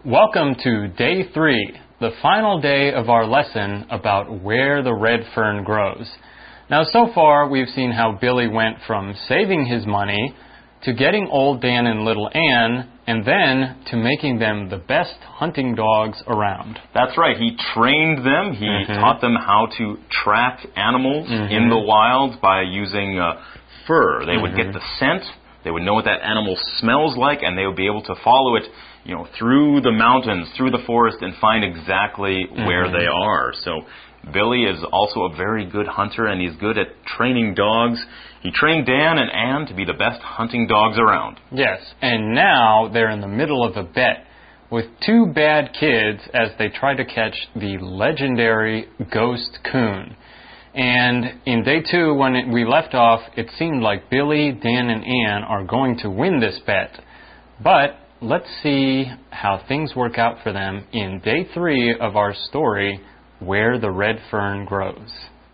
Welcome to Day 3, the final day of our lesson about where the red fern grows. Now, so far, we've seen how Billy went from saving his money to getting Old Dan and Little Ann, and then to making them the best hunting dogs around. That's right. He trained them. He taught them how to track animals in the wild by using fur. They would get the scent. They would know what that animal smells like, and they would be able to follow it, through the mountains, through the forest, and find exactly where they are. So Billy is also a very good hunter, and he's good at training dogs. He trained Dan and Ann to be the best hunting dogs around. Yes, and now they're in the middle of a bet with two bad kids as they try to catch the legendary ghost coon. And in Day 2, when we left off, it seemed like Billy, Dan, and Ann are going to win this bet. But let's see how things work out for them in Day 3 of our story, Where the Red Fern Grows.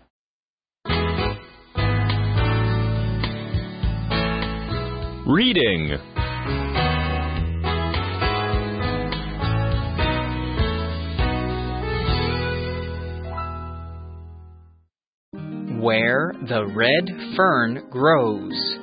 Reading. Where the Red Fern Grows.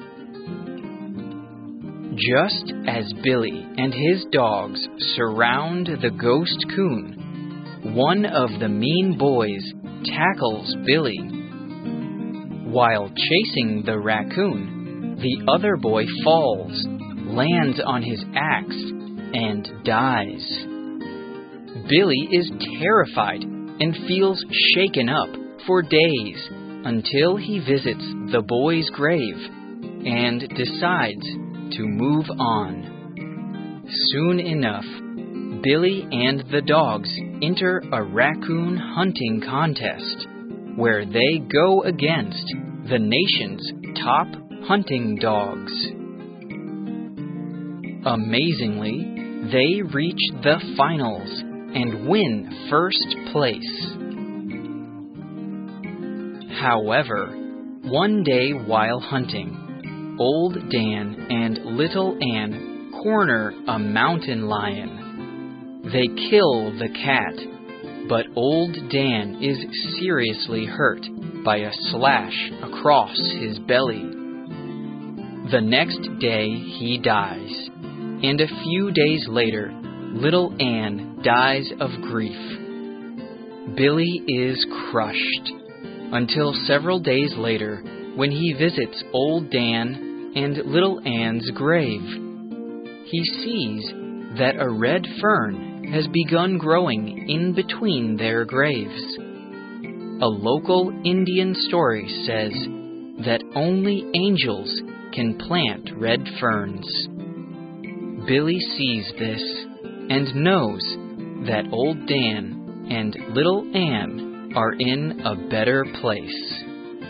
Just as Billy and his dogs surround the ghost coon, one of the mean boys tackles Billy. While chasing the raccoon, the other boy falls, lands on his axe, and dies. Billy is terrified and feels shaken up for days until he visits the boy's grave and decides to move on. Soon enough, Billy and the dogs enter a raccoon hunting contest where they go against the nation's top hunting dogs. Amazingly, they reach the finals and win first place. However, one day while hunting, Old Dan and Little Ann corner a mountain lion. They kill the cat, but Old Dan is seriously hurt by a slash across his belly. The next day he dies, and a few days later, Little Ann dies of grief. Billy is crushed, until several days later when he visits Old Dan and Little Ann's grave. He sees that a red fern has begun growing in between their graves. A local Indian story says that only angels can plant red ferns. Billy sees this and knows that Old Dan and Little Ann are in a better place.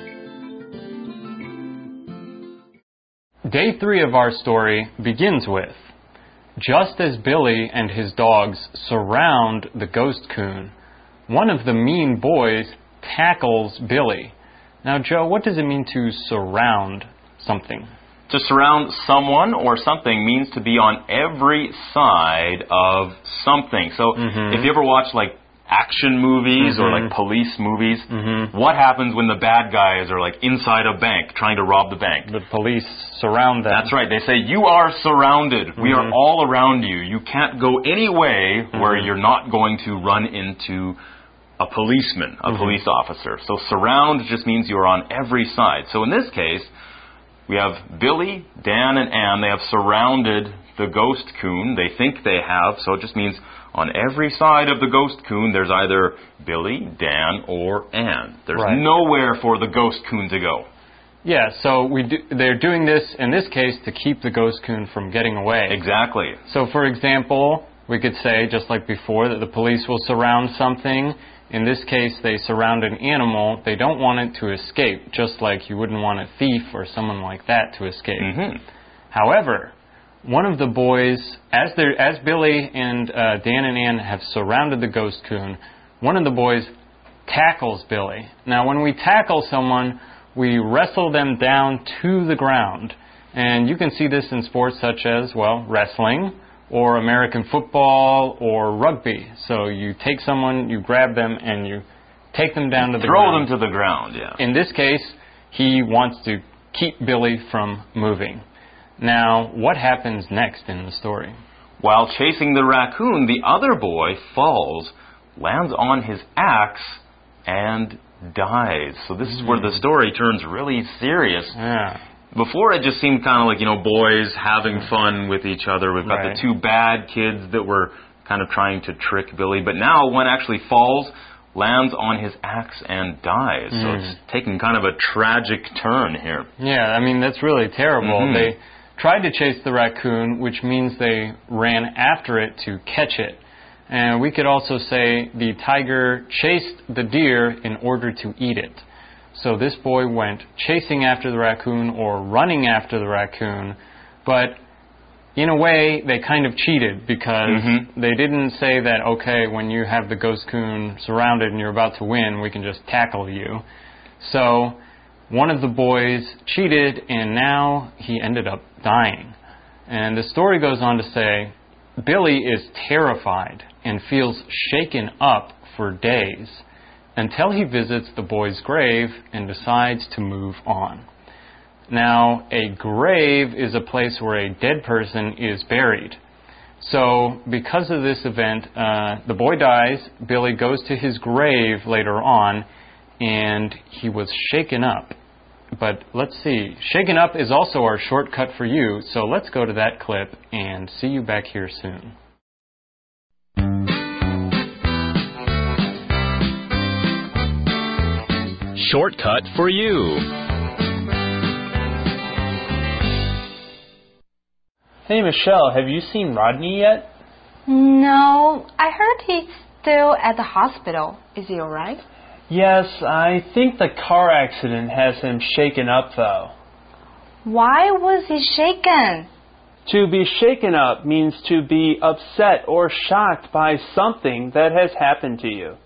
Day 3 of our story begins with, just as Billy and his dogs surround the ghost coon, one of the mean boys tackles Billy. Now, Joe, what does it mean to surround something? To surround someone or something means to be on every side of something. So if you ever watch action movies or police movies, what happens when the bad guys are inside a bank trying to rob the bank? The police surround them. That's right. They say, you are surrounded. We are all around you. You can't go any way where you're not going to run into a policeman, a police officer. So surround just means you're on every side. So in this case, we have Billy, Dan, and Ann. They have surrounded the ghost coon. They think they have, so it just means on every side of the ghost coon, there's either Billy, Dan, or Ann. There's nowhere for the ghost coon to go. Yeah, so they're doing this, in this case, to keep the ghost coon from getting away. Exactly. So, for example, we could say, just like before, that the police will surround something. In this case, they surround an animal. They don't want it to escape, just like you wouldn't want a thief or someone like that to escape. However, one of the boys, as Billy and Dan and Ann have surrounded the ghost coon, one of the boys tackles Billy. Now, when we tackle someone, we wrestle them down to the ground. And you can see this in sports such as, wrestling or American football or rugby. So you take someone, you grab them, and you take them down to the ground. ground. Throw them to the ground, yeah. In this case, he wants to keep Billy from moving. Now, what happens next in the story? While chasing the raccoon, the other boy falls, lands on his axe, and dies. So this is where the story turns really serious. Yeah. Before it just seemed kind of like, boys having fun with each other. We've got the two bad kids that were kind of trying to trick Billy. But now one actually falls, lands on his axe, and dies. So it's taking kind of a tragic turn here. Yeah, I mean, that's really terrible. They tried to chase the raccoon, which means they ran after it to catch it. And we could also say the tiger chased the deer in order to eat it. So this boy went chasing after the raccoon or running after the raccoon, but in a way they kind of cheated because they didn't say that, okay, when you have the ghost coon surrounded and you're about to win, we can just tackle you. So one of the boys cheated, and now he ended up dying. And the story goes on to say, Billy is terrified and feels shaken up for days until he visits the boy's grave and decides to move on. Now, a grave is a place where a dead person is buried. So, because of this event, the boy dies, Billy goes to his grave later on, and he was shaken up. But let's see, shaken up is also our shortcut for you, so let's go to that clip and see you back here soon. Shortcut for you. Hey Michelle, have you seen Rodney yet? No, I heard he's still at the hospital. Is he alright? Yes, I think the car accident has him shaken up though. Why was he shaken? To be shaken up means to be upset or shocked by something that has happened to you.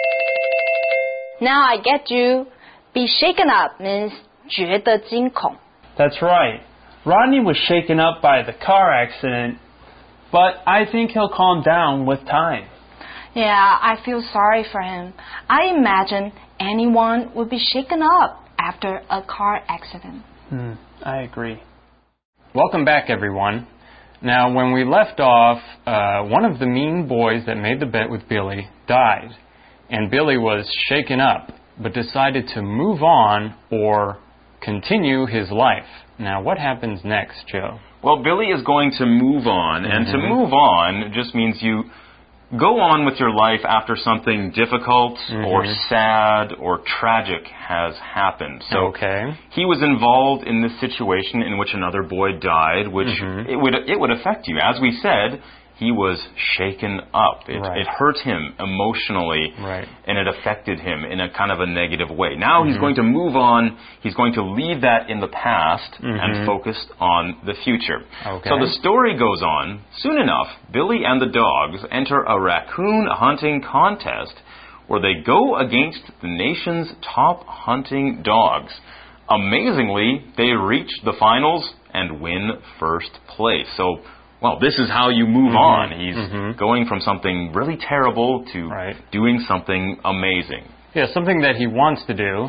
Now I get you. Be shaken up means 觉得惊恐. That's right. Rodney was shaken up by the car accident, but I think he'll calm down with time. Yeah, I feel sorry for him. I imagine anyone would be shaken up after a car accident. I agree. Welcome back, everyone. Now, when we left off, one of the mean boys that made the bet with Billy died. And Billy was shaken up, but decided to move on or continue his life. Now, what happens next, Joe? Well, Billy is going to move on, and to move on just means you go on with your life after something difficult or sad or tragic has happened. So he was involved in this situation in which another boy died, which it would affect you. As we said, he was shaken up. It hurt him emotionally, and it affected him in a kind of a negative way. Now he's going to move on. He's going to leave that in the past and focus on the future. So the story goes on. Soon enough, Billy and the dogs enter a raccoon hunting contest where they go against the nation's top hunting dogs. Amazingly, they reach the finals and win first place. So, well, this is how you move on. He's going from something really terrible to doing something amazing. Yeah, something that he wants to do.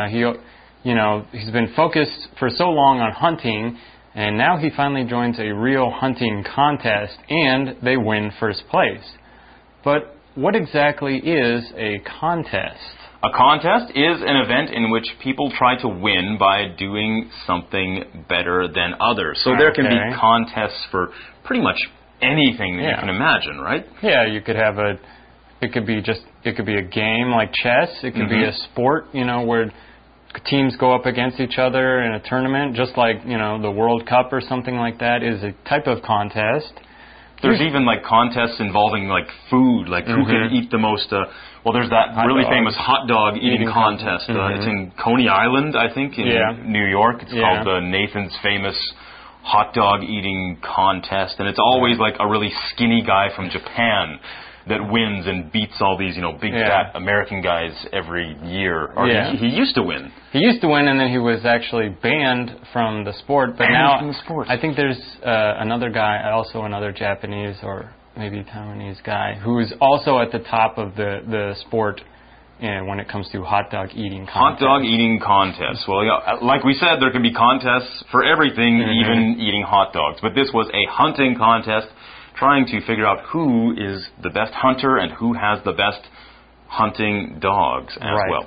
He's been focused for so long on hunting, and now he finally joins a real hunting contest, and they win first place. But what exactly is a contest? A contest is an event in which people try to win by doing something better than others. So there can be contests for pretty much anything that you can imagine, right? Yeah, you could have it could be a game like chess. It could be a sport, where teams go up against each other in a tournament, just like, the World Cup or something like that is a type of contest. There's even like contests involving like food, like who can eat the most. There's that really famous hot dog eating contest. It's in Coney Island, I think, in New York. It's called the Nathan's Famous Hot Dog Eating Contest, and it's always like a really skinny guy from Japan that wins and beats all these, big fat American guys every year. Or he used to win. He used to win, and then he was actually banned from the sport. But now I think there's another guy, also another Japanese or maybe Taiwanese guy, who is also at the top of the sport when it comes to hot dog eating contests. Hot dog eating contests. Well, like we said, there can be contests for everything, even eating hot dogs. But this was a hunting contest, trying to figure out who is the best hunter and who has the best hunting dogs as well.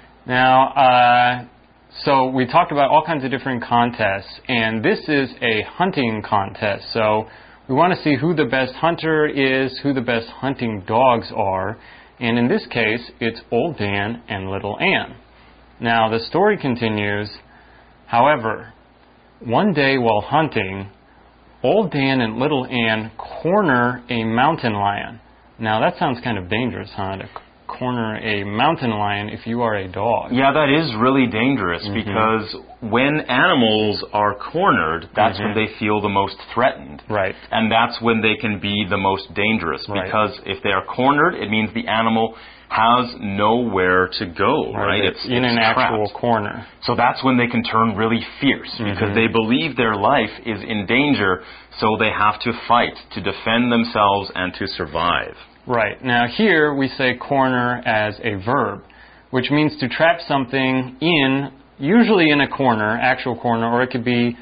Now, so we talked about all kinds of different contests, and this is a hunting contest. So we want to see who the best hunter is, who the best hunting dogs are. And in this case, it's Old Dan and Little Ann. Now, the story continues. However, one day while hunting, Old Dan and Little Ann corner a mountain lion. Now, that sounds kind of dangerous, huh? To corner a mountain lion if you are a dog. Yeah, that is really dangerous because when animals are cornered, that's when they feel the most threatened. Right. And that's when they can be the most dangerous because if they are cornered, it means the animal has nowhere to go, right? It's in an actual corner. So that's when they can turn really fierce because they believe their life is in danger, so they have to fight to defend themselves and to survive. Right. Now here we say corner as a verb, which means to trap something in, usually in a corner, actual corner, or it could be,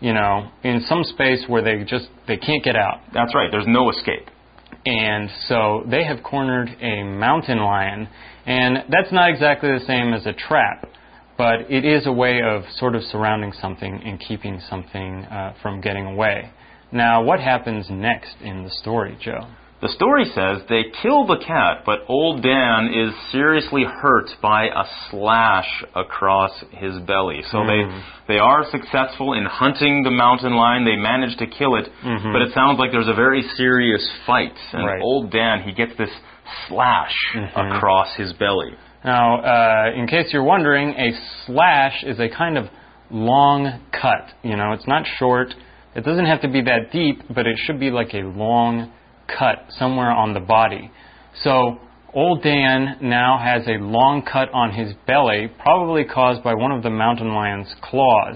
in some space where they can't get out. That's right. There's no escape. And so they have cornered a mountain lion, and that's not exactly the same as a trap, but it is a way of sort of surrounding something and keeping something from getting away. Now, what happens next in the story, Joe? The story says they kill the cat, but Old Dan is seriously hurt by a slash across his belly. So they are successful in hunting the mountain lion. They manage to kill it, but it sounds like there's a very serious fight. And Old Dan, he gets this slash across his belly. Now, in case you're wondering, a slash is a kind of long cut. It's not short. It doesn't have to be that deep, but it should be like a long cut somewhere on the body. So Old Dan now has a long cut on his belly, probably caused by one of the mountain lion's claws.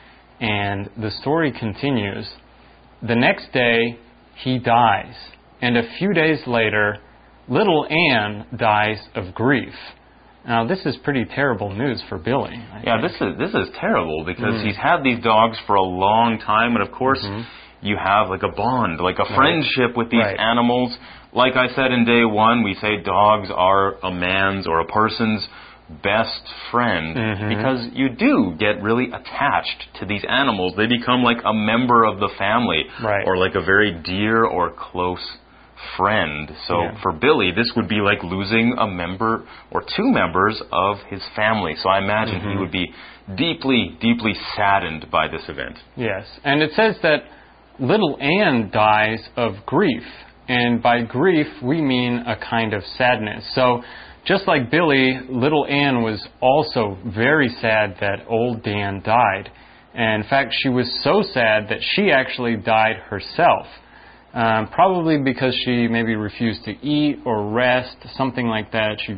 And the story continues. The next day, he dies. And a few days later, Little Ann dies of grief. Now, this is pretty terrible news for Billy. Yeah, this is terrible because he's had these dogs for a long time, and of course, you have like a bond, like a friendship with these animals. Like I said in day one, we say dogs are a man's or a person's best friend because you do get really attached to these animals. They become like a member of the family or like a very dear or close friend. So for Billy, this would be like losing a member or two members of his family. So I imagine he would be deeply, deeply saddened by this event. Yes, and it says that Little Ann dies of grief, and by grief we mean a kind of sadness. So just like Billy, Little Ann was also very sad that Old Dan died. And in fact, she was so sad that she actually died herself, probably because she maybe refused to eat or rest, something like that. She,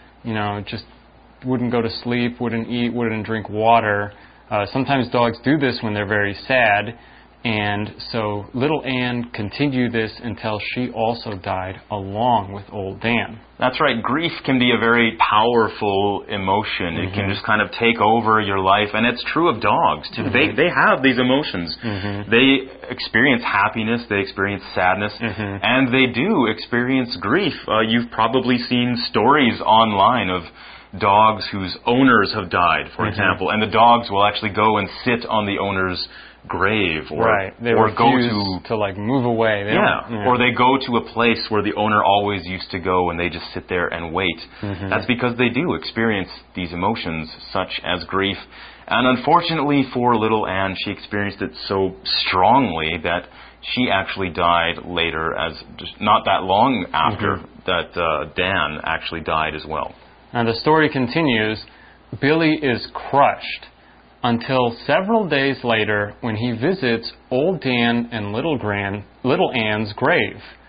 just wouldn't go to sleep, wouldn't eat, wouldn't drink water. Sometimes dogs do this when they're very sad. And so Little Ann continued this until she also died along with Old Dan. That's right. Grief can be a very powerful emotion. It can just kind of take over your life. And it's true of dogs, too. They have these emotions. They experience happiness. They experience sadness. And they do experience grief. You've probably seen stories online of dogs whose owners have died, for example. And the dogs will actually go and sit on the owner's grave or go to like move away. Or they go to a place where the owner always used to go and they just sit there and wait. That's because they do experience these emotions such as grief. And unfortunately for Little Ann, she experienced it so strongly that she actually died later, as just not that long after that Dan actually died as well. Now the story continues. Billy is crushed until several days later when he visits Old Dan and Little Ann's grave.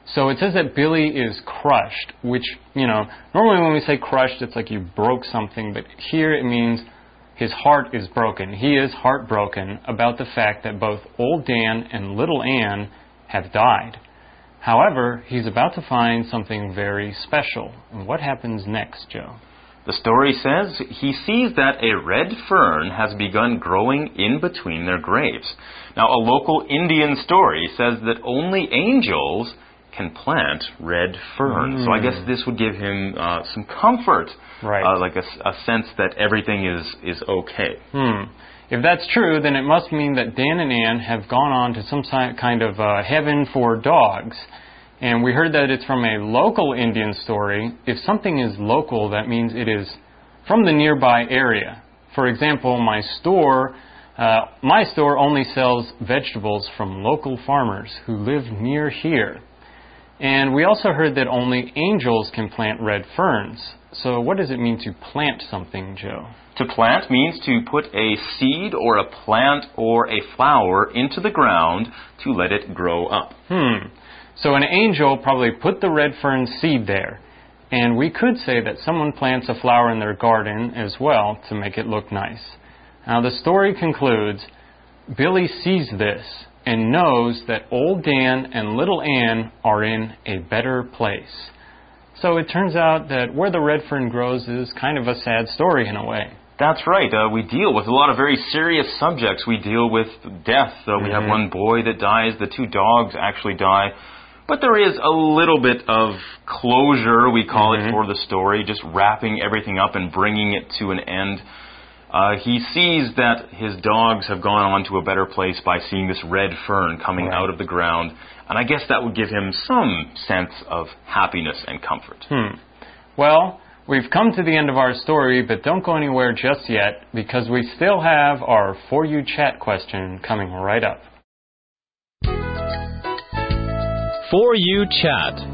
So it says that Billy is crushed, which, normally when we say crushed, it's like you broke something, but here it means his heart is broken. He is heartbroken about the fact that both Old Dan and Little Ann have died. However, he's about to find something very special. And what happens next, Joe? The story says he sees that a red fern has begun growing in between their graves. Now, a local Indian story says that only angels can plant red fern. So I guess this would give him some comfort, right? Like a sense that everything is okay. If that's true, then it must mean that Dan and Ann have gone on to some kind of heaven for dogs. And we heard that it's from a local Indian story. If something is local, that means it is from the nearby area. For example, my store only sells vegetables from local farmers who live near here. And we also heard that only angels can plant red ferns. So what does it mean to plant something, Joe? To plant means to put a seed or a plant or a flower into the ground to let it grow up. So an angel probably put the red fern seed there. And we could say that someone plants a flower in their garden as well to make it look nice. Now the story concludes, Billy sees this and knows that Old Dan and Little Ann are in a better place. So it turns out that where the red fern grows is kind of a sad story in a way. That's right. We deal with a lot of very serious subjects. We deal with death. We have one boy that dies. The two dogs actually die. But there is a little bit of closure, we call it, for the story, just wrapping everything up and bringing it to an end. He sees that his dogs have gone on to a better place by seeing this red fern coming out of the ground. And I guess that would give him some sense of happiness and comfort. Well, we've come to the end of our story, but don't go anywhere just yet, because we still have our For You Chat question coming right up. For You Chat.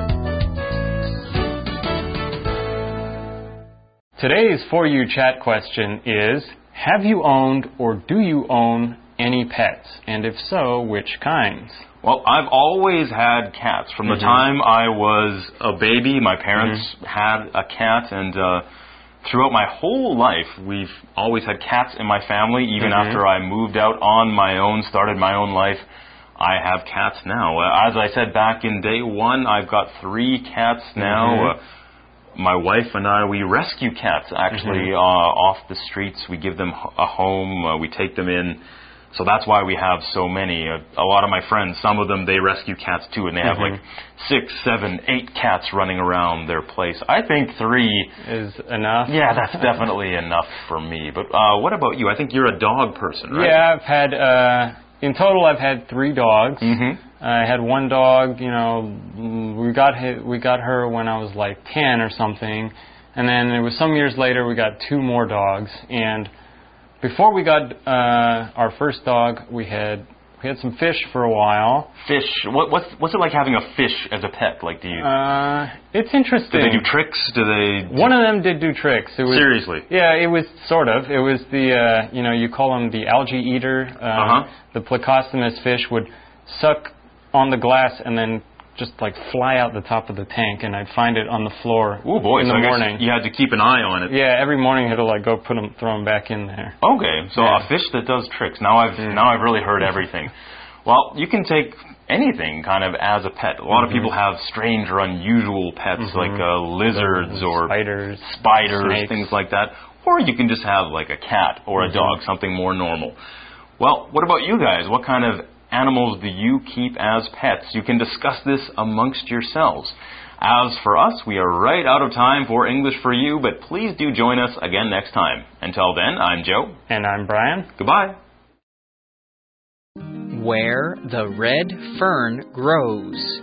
Today's For You Chat question is, have you owned or do you own any pets? And if so, which kinds? Well, I've always had cats. From the time I was a baby, my parents had a cat, and throughout my whole life, we've always had cats in my family. Even after I moved out on my own, started my own life, I have cats now. As I said back in day one, I've got 3 cats now. My wife and I, we rescue cats, actually, off the streets. We give them a home. We take them in. So that's why we have so many. A lot of my friends, some of them, they rescue cats too, and they have like 6, 7, 8 cats running around their place. I think 3 is enough. Yeah, that's definitely enough for me. But what about you? I think you're a dog person, right? Yeah, I've had, in total, I've had 3 dogs. I had one dog, we got her when I was like 10 or something. And then it was some years later, we got 2 more dogs. And before we got our first dog, we had some fish for a while. Fish. What's it like having a fish as a pet? Like, do you? It's interesting. Do they do tricks? One of them did do tricks. Seriously? Yeah, it was sort of. It was the you call him the algae eater. The Plecostomus fish would suck on the glass and then just like fly out the top of the tank, and I'd find it on the floor in the morning. You had to keep an eye on it. Yeah, every morning I had to like go throw them back in there. Okay, so a fish that does tricks. Now I've really heard everything. Well, you can take anything kind of as a pet. A lot of people have strange or unusual pets like lizards or spiders, snakes, things like that. Or you can just have like a cat or a dog, something more normal. Well, what about you guys? What kind of animals do you keep as pets? You can discuss this amongst yourselves. As for us, we are right out of time for English for You, but please do join us again next time. Until then, I'm Joe. And I'm Brian. Goodbye. Where the red fern grows.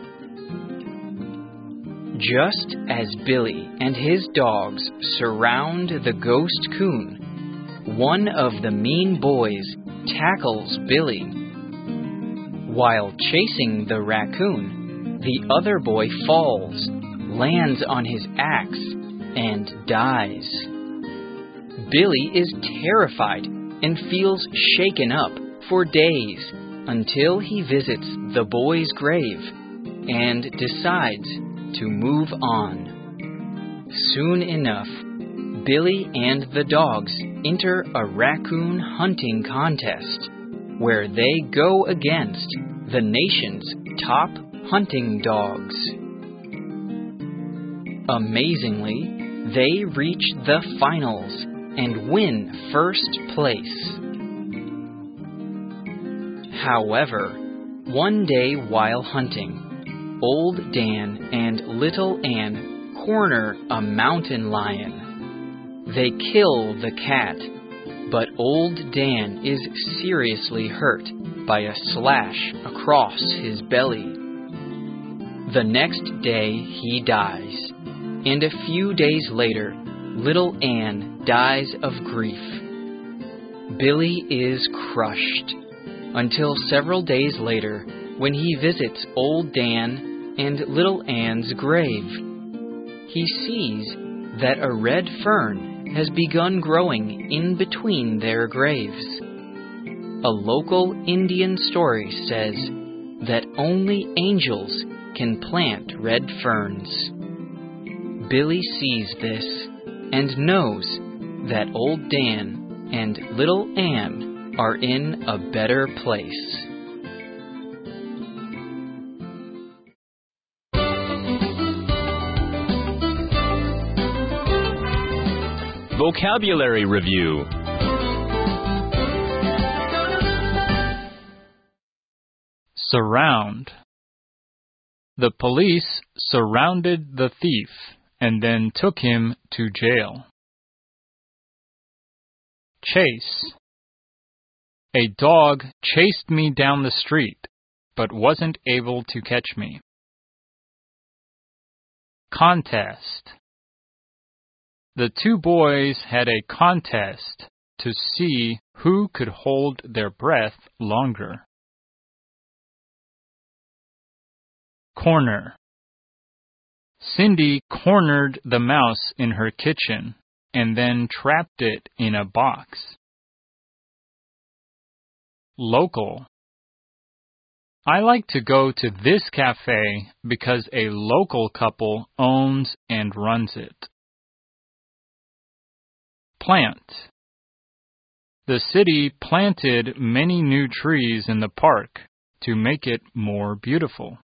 Just as Billy and his dogs surround the ghost coon, one of the mean boys tackles Billy. While chasing the raccoon, the other boy falls, lands on his axe, and dies. Billy is terrified and feels shaken up for days until he visits the boy's grave. and decides to move on. Soon enough, Billy and the dogs enter a raccoon hunting contest where they go against the nation's top hunting dogs. Amazingly, they reach the finals and win first place. However, one day while hunting, Old Dan and Little Ann corner a mountain lion. They kill the cat, but Old Dan is seriously hurt by a slash across his belly. The next day he dies, and a few days later, Little Ann dies of grief. Billy is crushed, until several days later when he visits Old Dan and Little Ann's grave. He sees that a red fern has begun growing in between their graves. A local Indian story says that only angels can plant red ferns. Billy sees this and knows that Old Dan and Little Ann are in a better place. Vocabulary Review. Surround. The police surrounded the thief and then took him to jail. Chase. A dog chased me down the street, but wasn't able to catch me. Contest. The two boys had a contest to see who could hold their breath longer. Corner. Cindy cornered the mouse in her kitchen and then trapped it in a box. Local. I like to go to this cafe because a local couple owns and runs it. Plant. The city planted many new trees in the park to make it more beautiful.